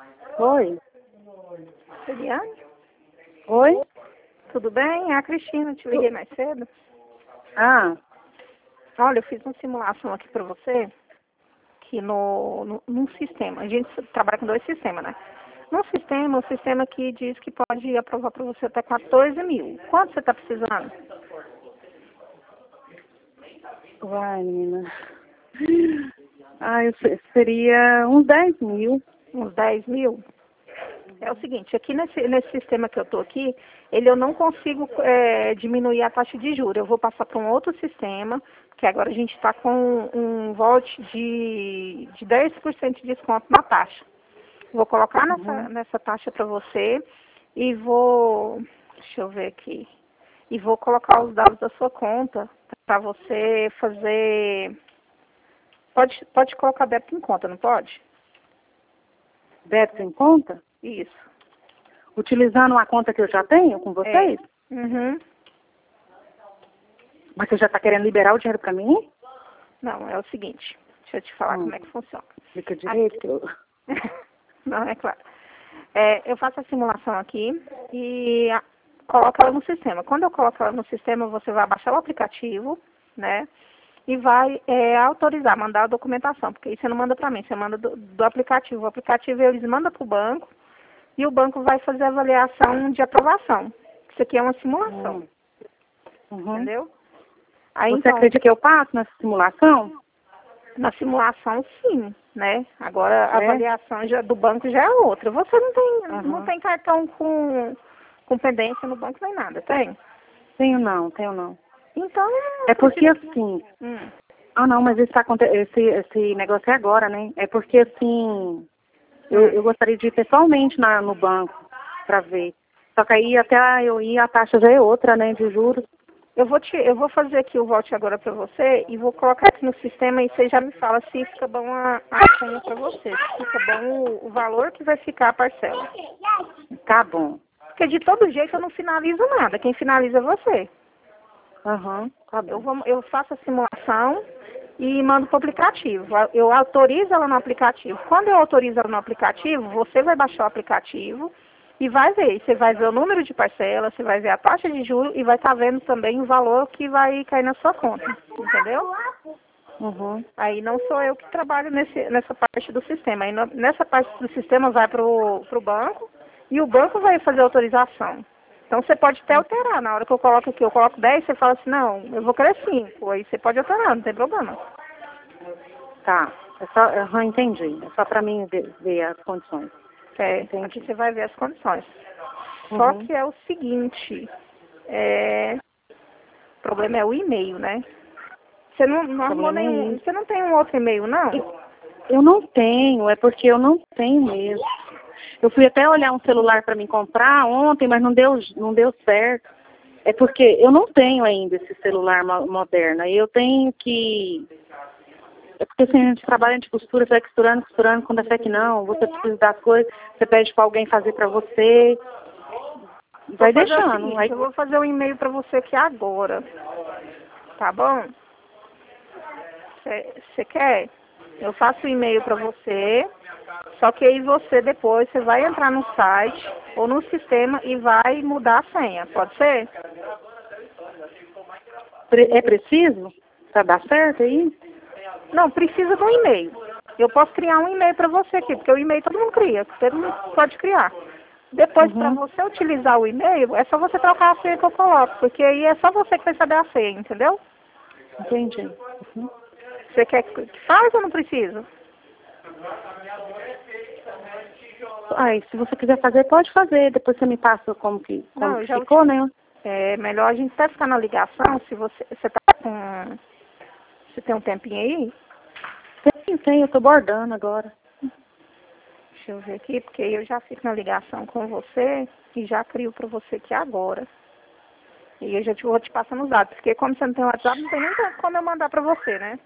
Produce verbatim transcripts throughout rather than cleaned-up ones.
Oi. Eliane? Oi? Tudo bem? É a Cristina, te liguei mais cedo. Ah, Olha, eu fiz uma simulação aqui para você, que no, no, num sistema, a gente trabalha com dois sistemas, né? Num sistema, um sistema que diz que pode aprovar para você até quatorze mil. Quanto você está precisando? vai, menina. Ah, eu se- seria uns dez mil. Uns dez mil? É o seguinte, aqui nesse, nesse sistema que eu estou aqui, ele eu não consigo é, diminuir a taxa de juros. Eu vou passar para um outro sistema, que agora a gente está com um volte de, de dez por cento de desconto na taxa. Vou colocar nessa, Uhum. nessa taxa para você e vou, deixa eu ver aqui, e vou colocar os dados da sua conta para você fazer, pode, pode colocar débito em conta, não pode? Débito em conta? Isso. Utilizando uma conta que eu já tenho com vocês? É. Uhum. Mas você já está querendo liberar o dinheiro para mim? Não, é o seguinte, deixa eu te falar Hum. como é que funciona. Fica direito que eu... Não, é claro. É, eu faço a simulação aqui e a, coloco ela no sistema. Quando eu coloco ela no sistema, você vai baixar o aplicativo, né? E vai é, autorizar, mandar a documentação, porque isso você não manda para mim, você manda do, do aplicativo. O aplicativo eles mandam para o banco e o banco vai fazer a avaliação de aprovação. Isso aqui é uma simulação, Hum. Uhum. entendeu? Aí, Você então, acredita que eu passo nessa simulação? na simulação, sim, né? Agora, a É? avaliação já, do banco já é outra. Você não tem, Uhum. não tem cartão com, com pendência no banco nem nada, tem? Tenho não, tenho não. Então, É porque acredito que- assim... Hum. Ah, não, mas esse, tá aconte- esse, esse negócio é agora, né? É porque assim... Eu, eu gostaria de ir pessoalmente na, no banco para ver. Só que aí até eu ir, a taxa já é outra, né, de juros. Eu vou te, eu vou fazer aqui o vote agora para você e vou colocar aqui no sistema e você já me fala se fica bom a, a senha para você, se fica bom o, o valor que vai ficar a parcela. Tá bom. Porque de todo jeito eu não finalizo nada, quem finaliza é você. Aham, tá Eu, bom. vou, eu faço a simulação e mando para o aplicativo. Eu autorizo ela no aplicativo. Quando eu autorizo ela no aplicativo, você vai baixar o aplicativo e vai ver. Você vai ver o número de parcela, você vai ver a taxa de juros e vai estar vendo também o valor que vai cair na sua conta. Entendeu? Uhum. Aí não sou eu que trabalho nesse, nessa parte do sistema. Aí no- nessa parte do sistema vai para o banco e o banco vai fazer a autorização. Então você pode até alterar. Na hora que eu coloco aqui, eu coloco dez, você fala assim, não, eu vou querer cinco. Aí você pode alterar, não tem problema. Tá. É só, aham, entendi. É só para mim ver, ver as condições. É, Entendi. aqui você vai ver as condições. Só Uhum. que é o seguinte, é, o problema é o e-mail, né? Você não, não O arrumou problema é nenhum, isso. você não tem um outro e-mail, não? Eu não tenho, é porque eu não tenho mesmo. Eu fui até olhar um celular para me comprar ontem, mas não deu, não deu certo. É porque eu não tenho ainda esse celular mo- moderno. Aí eu tenho que... É porque assim, a gente trabalha de costura, você vai costurando, costurando, quando é que não, você precisa das coisas, você pede para alguém fazer para você, e vai Vou fazer o deixando. seguinte, Aí, eu vou fazer um e-mail para você aqui agora, tá bom? Você quer? Eu faço o e-mail para você, só que aí você depois, você vai entrar no site ou no sistema e vai mudar a senha, pode ser? pre- é preciso para dar certo aí? Não, precisa de um e-mail. Eu posso criar um e-mail para você aqui, porque o e-mail todo mundo cria, você não pode criar. Depois, para Uhum, você utilizar o e-mail, é só você trocar a senha que eu coloco, porque aí é só você que vai saber a senha, entendeu? entendi. Uhum. Você quer que faz ou não precisa? Aí, se você quiser fazer, pode fazer. Depois você me passa como que, como Não, eu que já ficou, uti- né? é melhor a gente até ficar na ligação, se você você tá com você tem um tempinho aí? Tem, tem, eu tô bordando agora. Deixa eu ver aqui, porque eu já fico na ligação com você e já crio para você aqui agora. E eu já te, vou te passando os dados, porque como você não tem WhatsApp, não tem nem como eu mandar para você, né?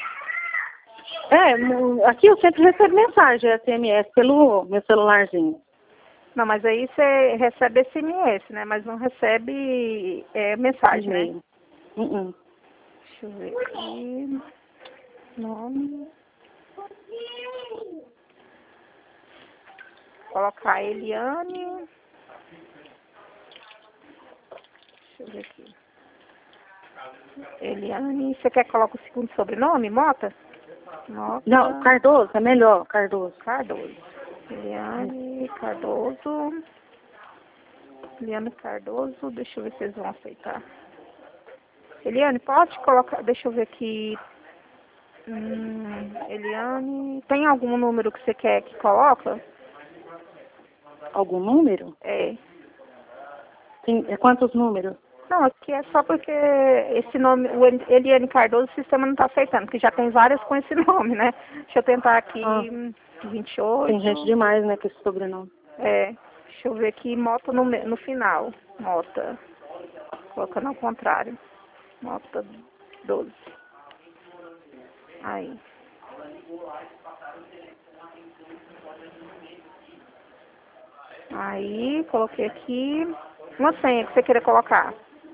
É, no- aqui eu sempre recebo mensagem S M S pelo meu celularzinho. Não, mas aí você recebe S M S, né? Mas não recebe é, mensagem, né? E-mail. Uh-uh. Deixa eu ver aqui. Nome. colocar Eliane. Deixa eu ver aqui. Eliane, você quer que coloque o segundo sobrenome, Mota? Mota. Não, Cardoso, é melhor, Cardoso. Cardoso. Eliane Cardoso. Eliane Cardoso, deixa eu ver se eles vão aceitar. Eliane, pode colocar, deixa eu ver aqui. Hum, Eliane, tem algum número que você quer que coloca? Algum número? É. Tem, é quantos números? Não, aqui é só porque esse nome, o Eliane Cardoso, o sistema não está aceitando, porque já tem várias com esse nome, né? Deixa eu tentar aqui, Ah, vinte e oito. tem gente demais, né, com esse sobrenome. É, deixa eu ver aqui, Mota no, me- no final. Mota, colocando ao contrário. Mota doze. Aí. Aí, coloquei aqui uma senha que você queira colocar.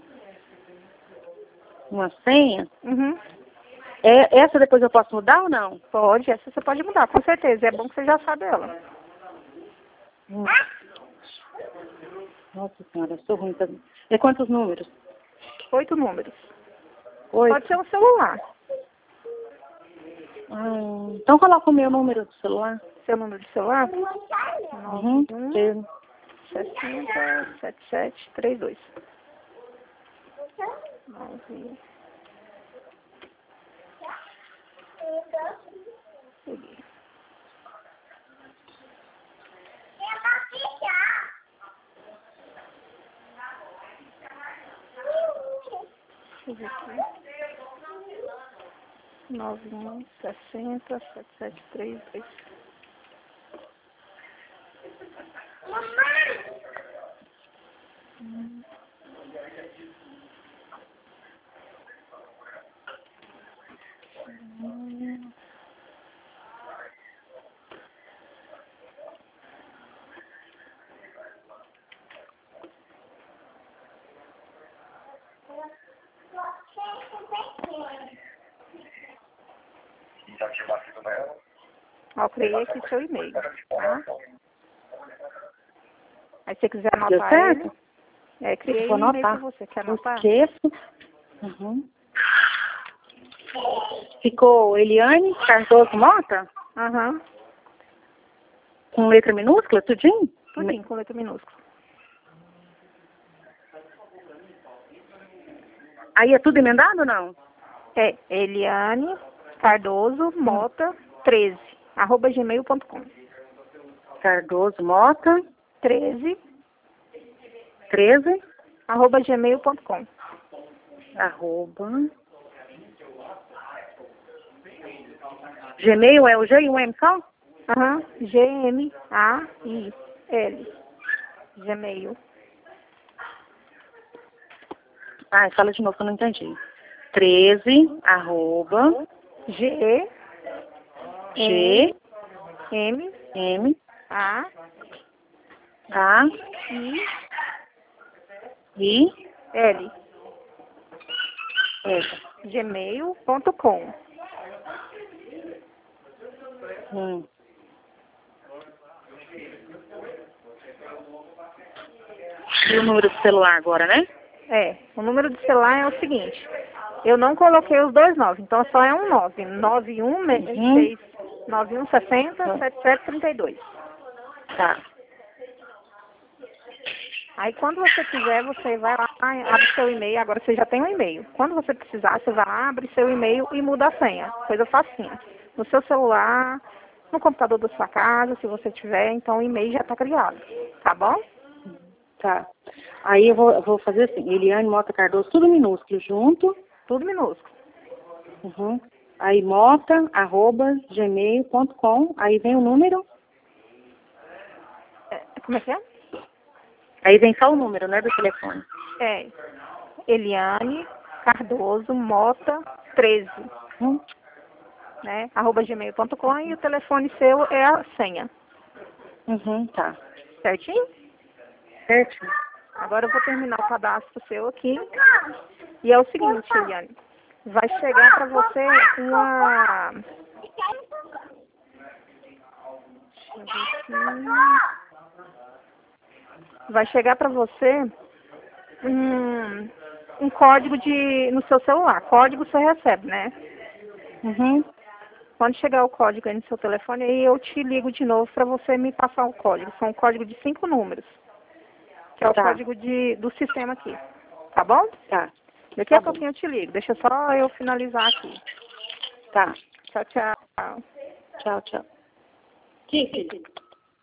Uma senha? Uhum. É, essa depois eu posso mudar ou não? Pode, essa você pode mudar, com certeza. É bom que você já sabe ela. Hum. Nossa senhora, eu sou ruim também. É quantos números? Oito números. Oito. Pode ser um celular. Ah, então coloca o meu número do celular. Seu número de celular? Uhum. nove um Eu- sessenta setenta e sete trinta e dois. nove. Peguei. Deixa eu ver aqui. nove um sessenta setenta e sete trinta e dois. Hum. Hum. Ó, eu criei aqui seu e-mail, tá? Aí se você quiser Deu anotar certo? ele, é, criei Vou um e-mail anotar. para você. Quer Não anotar? esqueço. Uhum. Ficou Eliane Cardoso Mota? Aham. Com letra minúscula, tudinho? Tudinho, com letra minúscula. Aí é tudo emendado ou não? É Eliane Cardoso Mota treze, arroba gmail ponto com. Cardoso Mota, treze, treze, arroba gmail ponto com. arroba... Gmail é o G e o M só? Aham, G M A I L. Gmail. Ah, fala de novo que eu não entendi. treze, arroba, G G, M M, A A, I I, L. S. Gmail ponto com. Hum. E o número do celular agora, né? É, o número de celular é o seguinte. Eu não coloquei os dois nove, então só é um nove. nove um seis nove um sessenta setenta e sete trinta e dois. Tá. Aí quando você quiser, você vai lá, abre seu e-mail. Agora você já tem um e-mail. Quando você precisar, você vai lá, abre seu e-mail e muda a senha. Coisa facinha. No seu celular, no computador da sua casa, se você tiver, então o e-mail já está criado. Tá bom? Tá. Aí eu vou, eu vou fazer assim, Eliane Mota Cardoso, tudo minúsculo junto. Tudo minúsculo. Uhum. Aí mota, arroba, gmail ponto com. Aí vem o número. É, como é que é? Aí vem só o número, né, do telefone. É Eliane Cardoso Mota treze, Hum? né? Arroba gmail ponto com e o telefone seu é a senha. Uhum, tá. Certinho? Certo? Agora eu vou terminar o cadastro seu aqui. E é o seguinte, Eliane. Vai chegar para você uma... Deixa eu ver aqui. vai chegar para você um, um código de, no seu celular. Código você recebe, né? Uhum. Quando chegar o código aí no seu telefone, aí eu te ligo de novo para você me passar o código. São um código de cinco números, que é o Tá. código de, do sistema aqui. Tá bom? Tá. Daqui Tá a bom. pouquinho eu te ligo. Deixa só eu finalizar aqui. Tá. Tchau, tchau. Tchau, tchau. Que, filho?